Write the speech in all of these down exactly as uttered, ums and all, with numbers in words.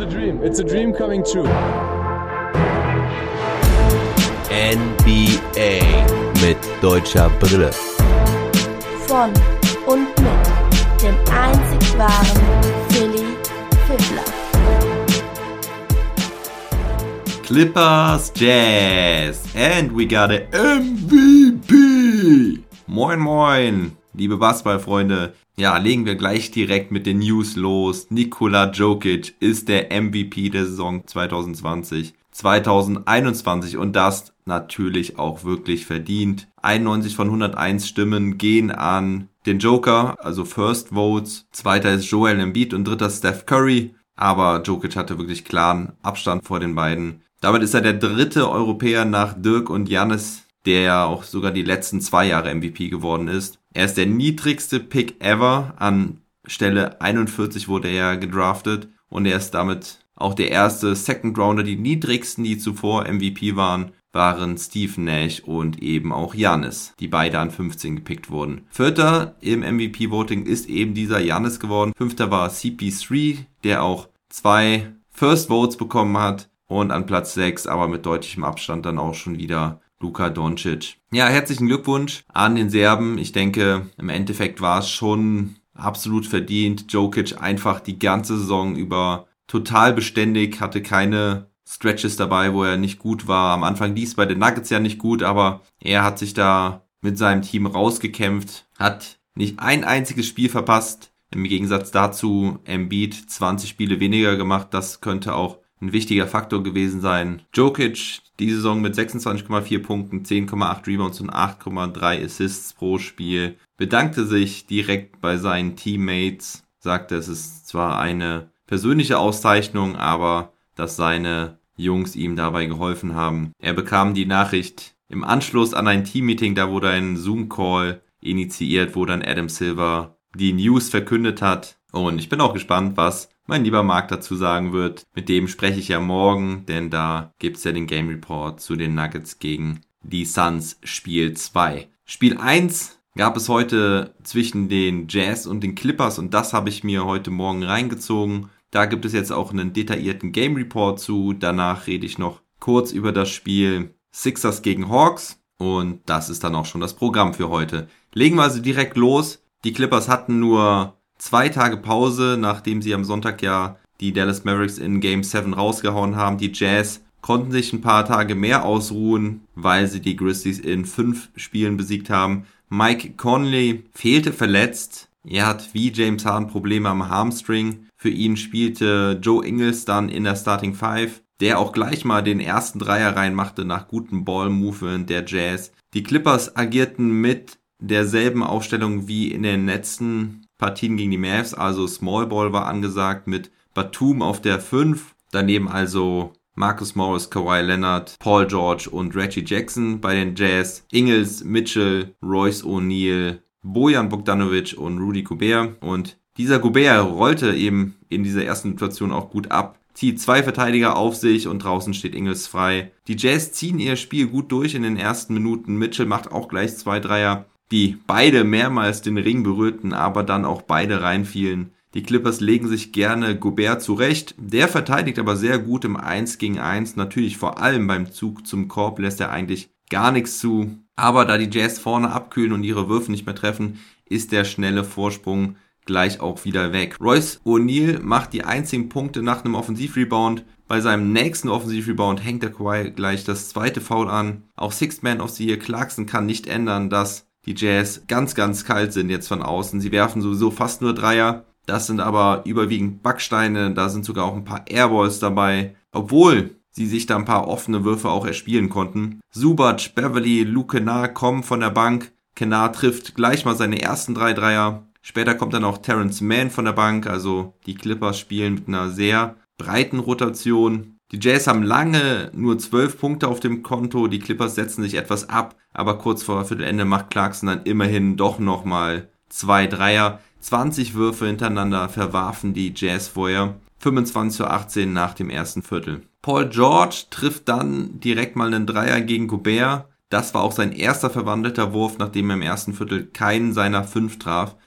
a dream. It's a dream coming true. N B A mit deutscher Brille. Von und mit dem einzig wahren Philly Fiddler. Clippers Jazz and we got a M V P. Moin moin, liebe Basketballfreunde. Ja, legen wir gleich direkt mit den News los. Nikola Jokic ist der M V P der Saison zwanzig zwanzig zwanzig einundzwanzig und das natürlich auch wirklich verdient. einundneunzig von hunderteins Stimmen gehen an den Joker, also First Votes. Zweiter ist Joel Embiid und dritter Steph Curry. Aber Jokic hatte wirklich klaren Abstand vor den beiden. Damit ist er der dritte Europäer nach Dirk und Giannis, der ja auch sogar die letzten zwei Jahre M V P geworden ist. Er ist der niedrigste Pick ever. An Stelle einundvierzig wurde er gedraftet und er ist damit auch der erste Second Rounder. Die niedrigsten, die zuvor M V P waren, waren Steve Nash und eben auch Giannis, die beide an fünfzehn gepickt wurden. Vierter im M V P-Voting ist eben dieser Giannis geworden. Fünfter war C P drei, der auch zwei First Votes bekommen hat. Und an Platz sechs, aber mit deutlichem Abstand dann auch schon wieder Luka Doncic. Ja, herzlichen Glückwunsch an den Serben. Ich denke, im Endeffekt war es schon absolut verdient. Jokic einfach die ganze Saison über total beständig, hatte keine Stretches dabei, wo er nicht gut war. Am Anfang lief es bei den Nuggets ja nicht gut, aber er hat sich da mit seinem Team rausgekämpft, hat nicht ein einziges Spiel verpasst. Im Gegensatz dazu Embiid zwanzig Spiele weniger gemacht. Das könnte auch ein wichtiger Faktor gewesen sein. Jokic die Saison mit sechsundzwanzig Komma vier Punkten, zehn Komma acht Rebounds und acht Komma drei Assists pro Spiel. Bedankte sich direkt bei seinen Teammates, sagte, es ist zwar eine persönliche Auszeichnung, aber dass seine Jungs ihm dabei geholfen haben. Er bekam die Nachricht im Anschluss an ein Teammeeting, da wurde ein Zoom-Call initiiert, wo dann Adam Silver die News verkündet hat. Und ich bin auch gespannt, was mein lieber Marc dazu sagen wird. Mit dem spreche ich ja morgen, denn da gibt's ja den Game Report zu den Nuggets gegen die Suns Spiel zwei. Spiel eins gab es heute zwischen den Jazz und den Clippers und das habe ich mir heute Morgen reingezogen. Da gibt es jetzt auch einen detaillierten Game Report zu. Danach rede ich noch kurz über das Spiel Sixers gegen Hawks und das ist dann auch schon das Programm für heute. Legen wir also direkt los. Die Clippers hatten nur zwei Tage Pause, nachdem sie am Sonntag ja die Dallas Mavericks in Game sieben rausgehauen haben. Die Jazz konnten sich ein paar Tage mehr ausruhen, weil sie die Grizzlies in fünf Spielen besiegt haben. Mike Conley fehlte verletzt. Er hat wie James Harden Probleme am Hamstring. Für ihn spielte Joe Ingles dann in der Starting Five, der auch gleich mal den ersten Dreier reinmachte nach gutem Ball-Movement der Jazz. Die Clippers agierten mit derselben Aufstellung wie in den letzten Partien gegen die Mavs, also Small Ball war angesagt mit Batum auf der fünf, daneben also Marcus Morris, Kawhi Leonard, Paul George und Reggie Jackson bei den Jazz, Ingles, Mitchell, Royce O'Neal, Bojan Bogdanovic und Rudy Gobert und dieser Gobert rollte eben in dieser ersten Situation auch gut ab, zieht zwei Verteidiger auf sich und draußen steht Ingles frei. Die Jazz ziehen ihr Spiel gut durch in den ersten Minuten, Mitchell macht auch gleich zwei Dreier, die beide mehrmals den Ring berührten, aber dann auch beide reinfielen. Die Clippers legen sich gerne Gobert zurecht. Der verteidigt aber sehr gut im eins gegen eins. Natürlich vor allem beim Zug zum Korb lässt er eigentlich gar nichts zu. Aber da die Jazz vorne abkühlen und ihre Würfe nicht mehr treffen, ist der schnelle Vorsprung gleich auch wieder weg. Royce O'Neal macht die einzigen Punkte nach einem Offensivrebound. Bei seinem nächsten Offensivrebound hängt der Kawhi gleich das zweite Foul an. Auch Sixth Man of the Year Clarkson kann nicht ändern, dass die Jazz ganz, ganz kalt sind jetzt von außen. Sie werfen sowieso fast nur Dreier. Das sind aber überwiegend Backsteine. Da sind sogar auch ein paar Airballs dabei. Obwohl sie sich da ein paar offene Würfe auch erspielen konnten. Zubac, Beverly, Luke Kennard kommen von der Bank. Kennard trifft gleich mal seine ersten drei Dreier. Später kommt dann auch Terrence Mann von der Bank. Also die Clippers spielen mit einer sehr breiten Rotation. Die Jazz haben lange nur zwölf Punkte auf dem Konto, die Clippers setzen sich etwas ab, aber kurz vor Viertelende macht Clarkson dann immerhin doch nochmal zwei Dreier. zwanzig Würfe hintereinander verwarfen die Jazz vorher, fünfundzwanzig zu achtzehn nach dem ersten Viertel. Paul George trifft dann direkt mal einen Dreier gegen Gobert. Das war auch sein erster verwandelter Wurf, nachdem er im ersten Viertel keinen seiner fünf traf.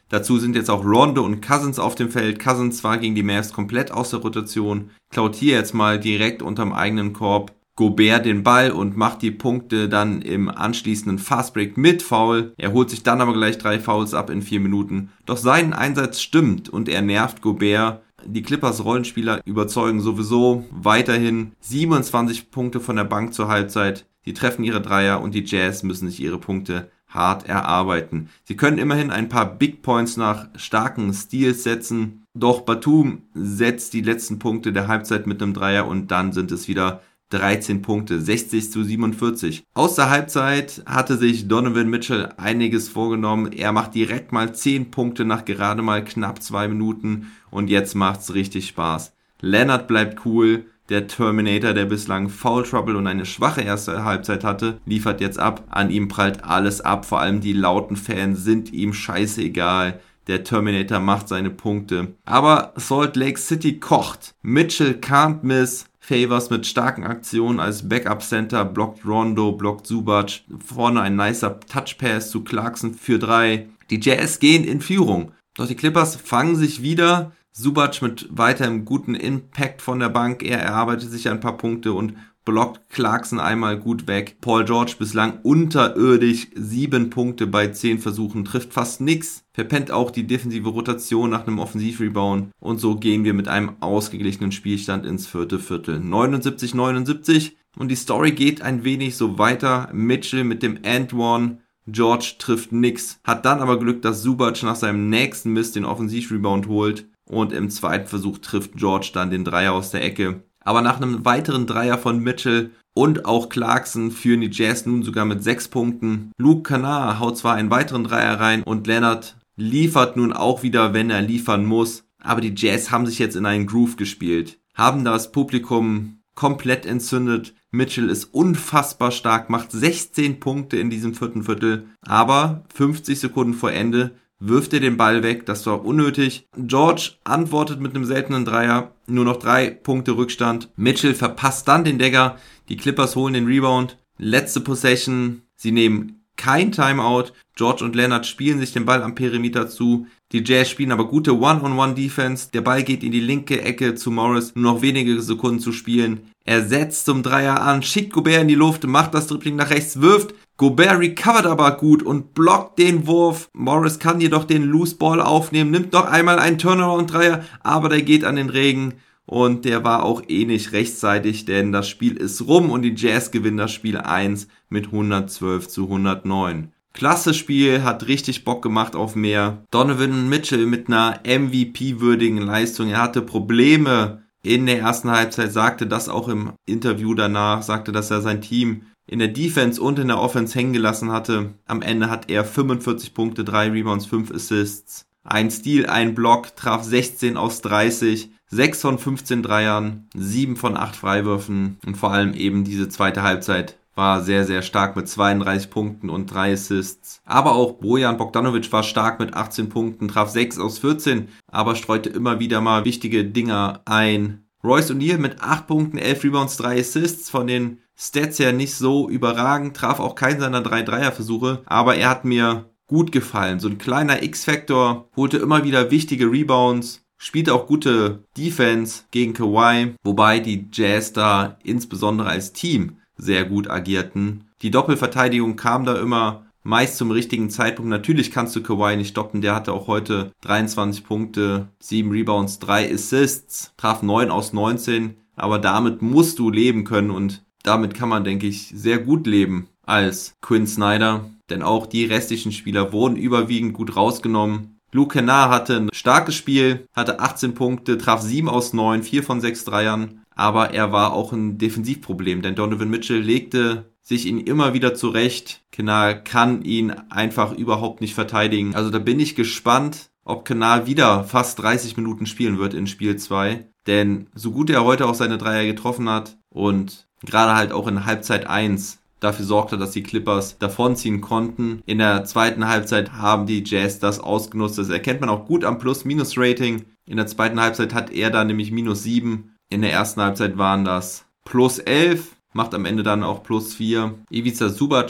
Dazu sind jetzt auch Rondo und Cousins auf dem Feld. Cousins war gegen die Mavs komplett aus der Rotation. Klaut hier jetzt mal direkt unterm eigenen Korb Gobert den Ball und macht die Punkte dann im anschließenden Fastbreak mit Foul. Er holt sich dann aber gleich drei Fouls ab in vier Minuten. Doch sein Einsatz stimmt und er nervt Gobert. Die Clippers Rollenspieler überzeugen sowieso weiterhin. siebenundzwanzig Punkte von der Bank zur Halbzeit. Sie treffen ihre Dreier und die Jazz müssen sich ihre Punkte hart erarbeiten. Sie können immerhin ein paar Big Points nach starken Steals setzen. Doch Batum setzt die letzten Punkte der Halbzeit mit einem Dreier und dann sind es wieder dreizehn Punkte, sechzig zu siebenundvierzig. Aus der Halbzeit hatte sich Donovan Mitchell einiges vorgenommen. Er macht direkt mal zehn Punkte nach gerade mal knapp zwei Minuten und jetzt macht's richtig Spaß. Leonard bleibt cool. Der Terminator, der bislang Foul Trouble und eine schwache erste Halbzeit hatte, liefert jetzt ab. An ihm prallt alles ab, vor allem die lauten Fans sind ihm scheißegal. Der Terminator macht seine Punkte. Aber Salt Lake City kocht. Mitchell can't miss. Favors mit starken Aktionen als Backup-Center, blockt Rondo, blockt Zubac. Vorne ein nicer Touchpass zu Clarkson für drei. Die Jazz gehen in Führung. Doch die Clippers fangen sich wieder. Zubac mit weiterem guten Impact von der Bank. Er erarbeitet sich ein paar Punkte und blockt Clarkson einmal gut weg. Paul George bislang unterirdisch, sieben Punkte bei zehn Versuchen, trifft fast nix. Verpennt auch die defensive Rotation nach einem Offensivrebound. Und so gehen wir mit einem ausgeglichenen Spielstand ins vierte Viertel. neunundsiebzig neunundsiebzig und die Story geht ein wenig so weiter. Mitchell mit dem And One. George trifft nix. Hat dann aber Glück, dass Zubac nach seinem nächsten Miss den Offensivrebound holt. Und im zweiten Versuch trifft George dann den Dreier aus der Ecke. Aber nach einem weiteren Dreier von Mitchell und auch Clarkson führen die Jazz nun sogar mit sechs Punkten. Luke Kennard haut zwar einen weiteren Dreier rein und Leonard liefert nun auch wieder, wenn er liefern muss. Aber die Jazz haben sich jetzt in einen Groove gespielt, haben das Publikum komplett entzündet. Mitchell ist unfassbar stark, macht sechzehn Punkte in diesem vierten Viertel. Aber fünfzig Sekunden vor Ende wirft er den Ball weg, das war unnötig. George antwortet mit einem seltenen Dreier, nur noch drei Punkte Rückstand. Mitchell verpasst dann den Dagger, die Clippers holen den Rebound. Letzte Possession, sie nehmen kein Timeout. George und Leonard spielen sich den Ball am Perimeter zu. Die Jazz spielen aber gute One-on-One-Defense. Der Ball geht in die linke Ecke zu Morris, nur noch wenige Sekunden zu spielen. Er setzt zum Dreier an, schickt Gobert in die Luft, macht das Dribbling nach rechts, wirft. Gobert recovert aber gut und blockt den Wurf. Morris kann jedoch den Loose Ball aufnehmen, nimmt noch einmal einen Turnaround-Dreier, aber der geht an den Regen und der war auch eh nicht rechtzeitig, denn das Spiel ist rum und die Jazz gewinnen das Spiel eins mit hundertzwölf zu hundertneun. Klasse Spiel, hat richtig Bock gemacht auf mehr. Donovan Mitchell mit einer M V P-würdigen Leistung. Er hatte Probleme in der ersten Halbzeit, sagte das auch im Interview danach, sagte, dass er sein Team in der Defense und in der Offense hängen gelassen hatte. Am Ende hat er fünfundvierzig Punkte, drei Rebounds, fünf Assists, ein Steal, ein Block, traf sechzehn aus dreißig, sechs von fünfzehn Dreiern, sieben von acht Freiwürfen und vor allem eben diese zweite Halbzeit war sehr, sehr stark mit zweiunddreißig Punkten und drei Assists. Aber auch Bojan Bogdanovic war stark mit achtzehn Punkten, traf sechs aus vierzehn, aber streute immer wieder mal wichtige Dinger ein. Royce O'Neal mit acht Punkten, elf Rebounds, drei Assists, von den Stats her nicht so überragend, traf auch keinen seiner drei Dreierversuche, aber er hat mir gut gefallen. So ein kleiner X-Factor, holte immer wieder wichtige Rebounds, spielte auch gute Defense gegen Kawhi, wobei die Jazz da insbesondere als Team sehr gut agierten. Die Doppelverteidigung kam da immer meist zum richtigen Zeitpunkt. Natürlich kannst du Kawhi nicht stoppen, der hatte auch heute dreiundzwanzig Punkte, sieben Rebounds, drei Assists, traf neun aus neunzehn, aber damit musst du leben können und damit kann man, denke ich, sehr gut leben als Quinn Snyder, denn auch die restlichen Spieler wurden überwiegend gut rausgenommen. Luke Kennard hatte ein starkes Spiel, hatte achtzehn Punkte, traf sieben aus neun, vier von sechs Dreiern, aber er war auch ein Defensivproblem, denn Donovan Mitchell legte sich ihn immer wieder zurecht. Kennard kann ihn einfach überhaupt nicht verteidigen. Also da bin ich gespannt, ob Kennard wieder fast dreißig Minuten spielen wird in Spiel zwei, denn so gut er heute auch seine Dreier getroffen hat und gerade halt auch in Halbzeit eins dafür sorgte, dass die Clippers davonziehen konnten. In der zweiten Halbzeit haben die Jazz das ausgenutzt. Das erkennt man auch gut am Plus-Minus-Rating. In der zweiten Halbzeit hat er da nämlich minus sieben. In der ersten Halbzeit waren das plus elf. Macht am Ende dann auch plus vier. Ivica Zubac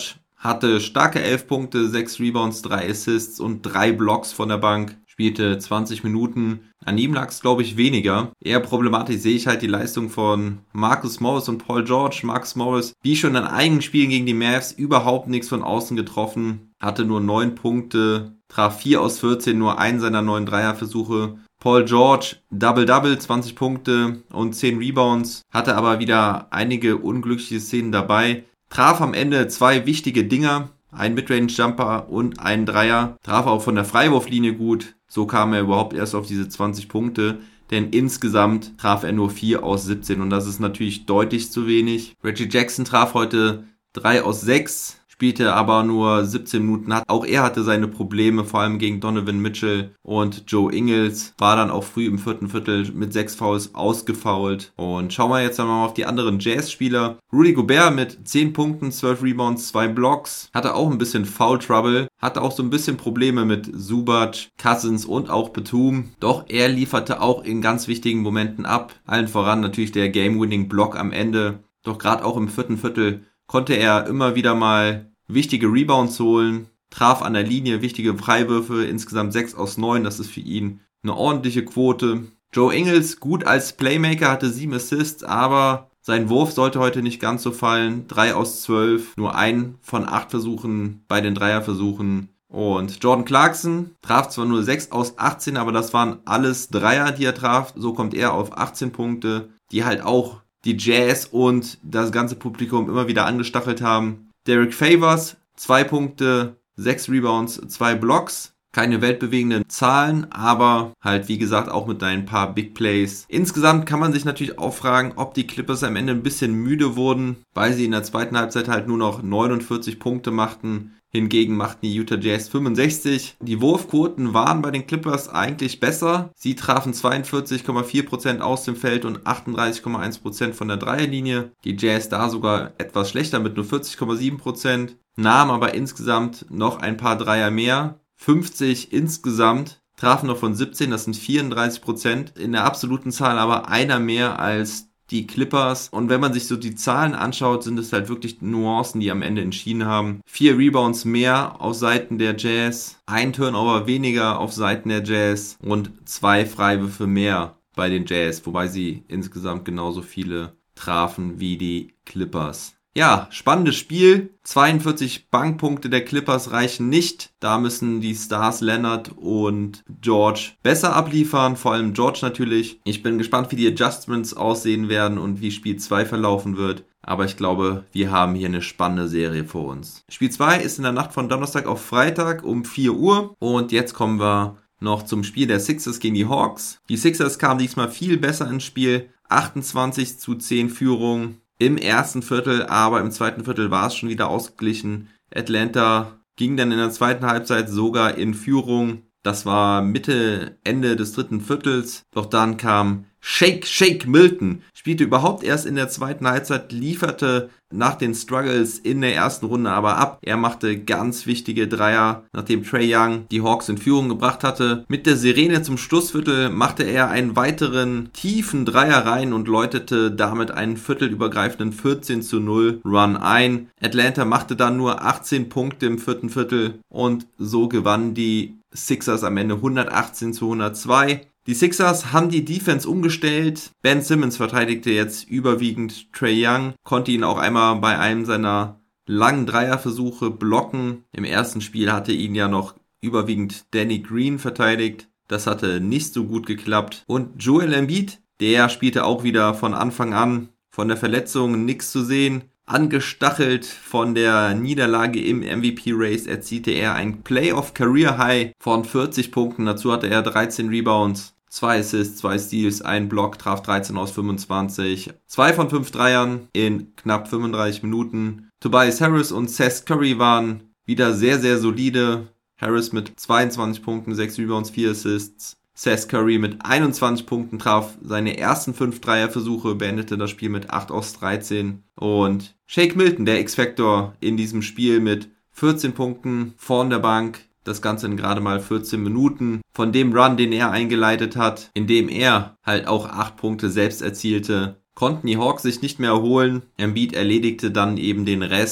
hatte starke elf Punkte, sechs Rebounds, drei Assists und drei Blocks von der Bank. Spielte zwanzig Minuten. An ihm lag es, glaube ich, weniger. Eher problematisch sehe ich halt die Leistung von Marcus Morris und Paul George. Marcus Morris, wie schon in einigen Spielen gegen die Mavs, überhaupt nichts von außen getroffen. Hatte nur neun Punkte, traf vier aus vierzehn, nur einen seiner neun Dreierversuche. Paul George, Double-Double, zwanzig Punkte und zehn Rebounds. Hatte aber wieder einige unglückliche Szenen dabei. Traf am Ende zwei wichtige Dinger. Ein Midrange-Jumper und ein Dreier. Traf auch von der Freiwurflinie gut. So kam er überhaupt erst auf diese zwanzig Punkte. Denn insgesamt traf er nur vier aus siebzehn. Und das ist natürlich deutlich zu wenig. Reggie Jackson traf heute drei aus sechs. Spielte aber nur siebzehn Minuten. Auch er hatte seine Probleme, vor allem gegen Donovan Mitchell und Joe Ingles. War dann auch früh im vierten Viertel mit sechs Fouls ausgefoult. Und schauen wir jetzt einmal auf die anderen Jazz-Spieler. Rudy Gobert mit zehn Punkten, zwölf Rebounds, zwei Blocks. Hatte auch ein bisschen Foul-Trouble. Hatte auch so ein bisschen Probleme mit Zubac, Cousins und auch Batum. Doch er lieferte auch in ganz wichtigen Momenten ab. Allen voran natürlich der Game-Winning-Block am Ende. Doch gerade auch im vierten Viertel konnte er immer wieder mal wichtige Rebounds holen, traf an der Linie wichtige Freiwürfe, insgesamt sechs aus neun, das ist für ihn eine ordentliche Quote. Joe Ingles gut als Playmaker, hatte sieben Assists, aber sein Wurf sollte heute nicht ganz so fallen, drei aus zwölf, nur ein von acht Versuchen bei den Dreierversuchen. Und Jordan Clarkson traf zwar nur sechs aus achtzehn, aber das waren alles Dreier, die er traf, so kommt er auf achtzehn Punkte, die halt auch die Jazz und das ganze Publikum immer wieder angestachelt haben. Derek Favors, zwei Punkte, sechs Rebounds, zwei Blocks. Keine weltbewegenden Zahlen, aber halt wie gesagt auch mit ein paar Big Plays. Insgesamt kann man sich natürlich auch fragen, ob die Clippers am Ende ein bisschen müde wurden, weil sie in der zweiten Halbzeit halt nur noch neunundvierzig Punkte machten. Hingegen machten die Utah Jazz fünfundsechzig. Die Wurfquoten waren bei den Clippers eigentlich besser. Sie trafen zweiundvierzig Komma vier Prozent aus dem Feld und achtunddreißig Komma eins Prozent von der Dreierlinie. Die Jazz da sogar etwas schlechter mit nur vierzig Komma sieben Prozent. Nahmen aber insgesamt noch ein paar Dreier mehr. fünfzig insgesamt. Trafen noch von siebzehn, das sind vierunddreißig Prozent. In der absoluten Zahl aber einer mehr als die Clippers. Und wenn man sich so die Zahlen anschaut, sind es halt wirklich Nuancen, die am Ende entschieden haben. Vier Rebounds mehr auf Seiten der Jazz, ein Turnover weniger auf Seiten der Jazz und zwei Freiwürfe mehr bei den Jazz, wobei sie insgesamt genauso viele trafen wie die Clippers. Ja, spannendes Spiel. zweiundvierzig Bankpunkte der Clippers reichen nicht. Da müssen die Stars Leonard und George besser abliefern, vor allem George natürlich. Ich bin gespannt, wie die Adjustments aussehen werden und wie Spiel zwei verlaufen wird. Aber ich glaube, wir haben hier eine spannende Serie vor uns. Spiel zwei ist in der Nacht von Donnerstag auf Freitag um vier Uhr. Und jetzt kommen wir noch zum Spiel der Sixers gegen die Hawks. Die Sixers kamen diesmal viel besser ins Spiel. achtundzwanzig zu zehn Führung im ersten Viertel, aber im zweiten Viertel war es schon wieder ausgeglichen. Atlanta ging dann in der zweiten Halbzeit sogar in Führung. Das war Mitte, Ende des dritten Viertels. Doch dann kam Shake, Shake Milton. Spielte überhaupt erst in der zweiten Halbzeit, lieferte nach den Struggles in der ersten Runde aber ab. Er machte ganz wichtige Dreier, nachdem Trae Young die Hawks in Führung gebracht hatte. Mit der Sirene zum Schlussviertel machte er einen weiteren tiefen Dreier rein und läutete damit einen viertelübergreifenden vierzehn zu null Run ein. Atlanta machte dann nur achtzehn Punkte im vierten Viertel und so gewannen die Sixers am Ende hundertachtzehn zu hundertzwei. Die Sixers haben die Defense umgestellt. Ben Simmons verteidigte jetzt überwiegend Trae Young, konnte ihn auch einmal bei einem seiner langen Dreierversuche blocken. Im ersten Spiel hatte ihn ja noch überwiegend Danny Green verteidigt. Das hatte nicht so gut geklappt. Und Joel Embiid, der spielte auch wieder von Anfang an. Von der Verletzung nichts zu sehen. Angestachelt von der Niederlage im M V P-Race erzielte er ein Playoff-Career-High von vierzig Punkten. Dazu hatte er dreizehn Rebounds, zwei Assists, zwei Steals, ein Block, traf dreizehn aus fünfundzwanzig. zwei von fünf Dreiern in knapp fünfunddreißig Minuten. Tobias Harris und Seth Curry waren wieder sehr, sehr solide. Harris mit zweiundzwanzig Punkten, sechs Rebounds, vier Assists. Seth Curry mit einundzwanzig Punkten traf seine ersten fünf Dreierversuche, beendete das Spiel mit acht aus dreizehn. Und Shake Milton, der X-Factor in diesem Spiel mit vierzehn Punkten von der Bank. Das Ganze in gerade mal vierzehn Minuten. Von dem Run, den er eingeleitet hat, in dem er halt auch acht Punkte selbst erzielte, konnten die Hawks sich nicht mehr erholen. Embiid erledigte dann eben den Rest.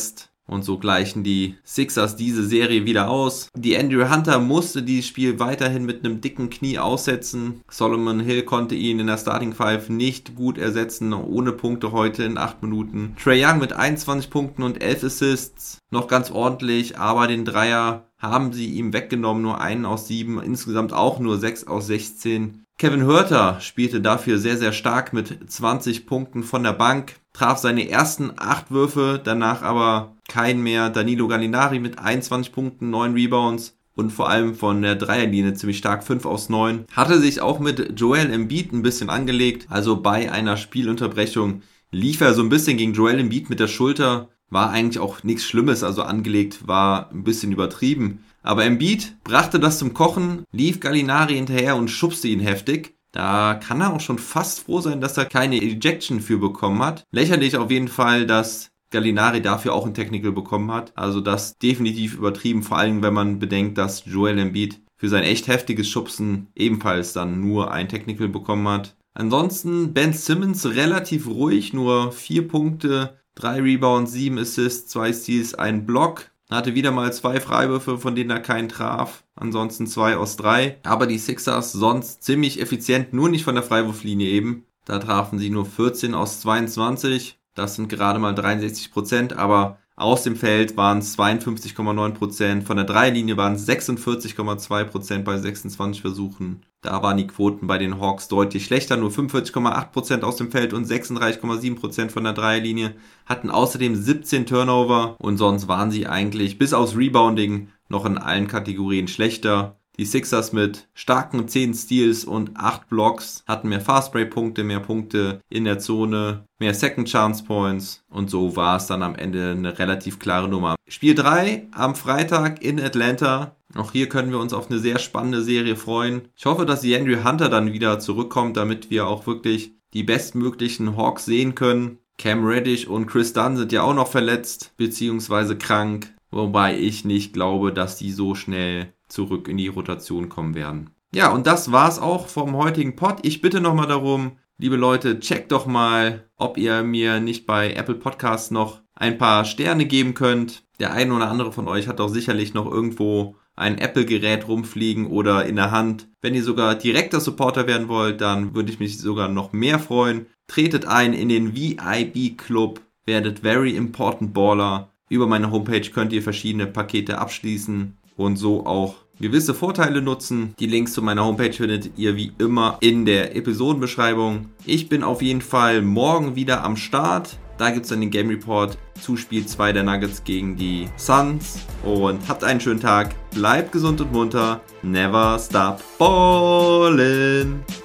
Und so gleichen die Sixers diese Serie wieder aus. Die Andrew Hunter musste dieses Spiel weiterhin mit einem dicken Knie aussetzen. Solomon Hill konnte ihn in der Starting Five nicht gut ersetzen, ohne Punkte heute in acht Minuten. Trae Young mit einundzwanzig Punkten und elf Assists, noch ganz ordentlich, aber den Dreier haben sie ihm weggenommen, nur einen aus sieben, insgesamt auch nur sechs aus sechzehn. Kevin Huerter spielte dafür sehr, sehr stark mit zwanzig Punkten von der Bank, traf seine ersten acht Würfe, danach aber kein mehr. Danilo Gallinari mit einundzwanzig Punkten, neun Rebounds und vor allem von der Dreierlinie ziemlich stark, fünf aus neun. Hatte sich auch mit Joel Embiid ein bisschen angelegt, also bei einer Spielunterbrechung lief er so ein bisschen gegen Joel Embiid mit der Schulter, war eigentlich auch nichts Schlimmes, also angelegt war ein bisschen übertrieben. Aber Embiid brachte das zum Kochen, lief Gallinari hinterher und schubste ihn heftig. Da kann er auch schon fast froh sein, dass er keine Ejection für bekommen hat. Lächerlich auf jeden Fall, dass Gallinari dafür auch ein Technical bekommen hat. Also das definitiv übertrieben, vor allem wenn man bedenkt, dass Joel Embiid für sein echt heftiges Schubsen ebenfalls dann nur ein Technical bekommen hat. Ansonsten Ben Simmons relativ ruhig, nur vier Punkte, drei Rebounds, sieben Assists, zwei Steals, ein Block. Hatte wieder mal zwei Freiwürfe, von denen er keinen traf. Ansonsten zwei aus drei. Aber die Sixers sonst ziemlich effizient, nur nicht von der Freiwurflinie eben. Da trafen sie nur vierzehn aus zweiundzwanzig. Das sind gerade mal dreiundsechzig Prozent, aber aus dem Feld waren es zweiundfünfzig Komma neun Prozent. Von der Dreierlinie waren es sechsundvierzig Komma zwei Prozent bei sechsundzwanzig Versuchen. Da waren die Quoten bei den Hawks deutlich schlechter. Nur fünfundvierzig Komma acht Prozent aus dem Feld und sechsunddreißig Komma sieben Prozent von der Dreierlinie. Hatten außerdem siebzehn Turnover und sonst waren sie eigentlich bis aufs Rebounding noch in allen Kategorien schlechter. Die Sixers mit starken zehn Steals und acht Blocks hatten mehr Fastbreak-Punkte, mehr Punkte in der Zone, mehr Second Chance Points und so war es dann am Ende eine relativ klare Nummer. Spiel drei am Freitag in Atlanta. Auch hier können wir uns auf eine sehr spannende Serie freuen. Ich hoffe, dass die Andrew Hunter dann wieder zurückkommt, damit wir auch wirklich die bestmöglichen Hawks sehen können. Cam Reddish und Chris Dunn sind ja auch noch verletzt bzw. krank, wobei ich nicht glaube, dass die so schnell zurück in die Rotation kommen werden. Ja, und das war's auch vom heutigen Pod. Ich bitte nochmal darum, liebe Leute, checkt doch mal, ob ihr mir nicht bei Apple Podcasts noch ein paar Sterne geben könnt. Der eine oder andere von euch hat doch sicherlich noch irgendwo ein Apple-Gerät rumfliegen oder in der Hand. Wenn ihr sogar direkter Supporter werden wollt, dann würde ich mich sogar noch mehr freuen. Tretet ein in den V I B-Club, werdet Very Important Baller. Über meine Homepage könnt ihr verschiedene Pakete abschließen und so auch gewisse Vorteile nutzen. Die Links zu meiner Homepage findet ihr wie immer in der Episodenbeschreibung. Ich bin auf jeden Fall morgen wieder am Start. Da gibt es dann den Game Report zu Spiel zwei der Nuggets gegen die Suns. Und habt einen schönen Tag, bleibt gesund und munter, never stop ballin'.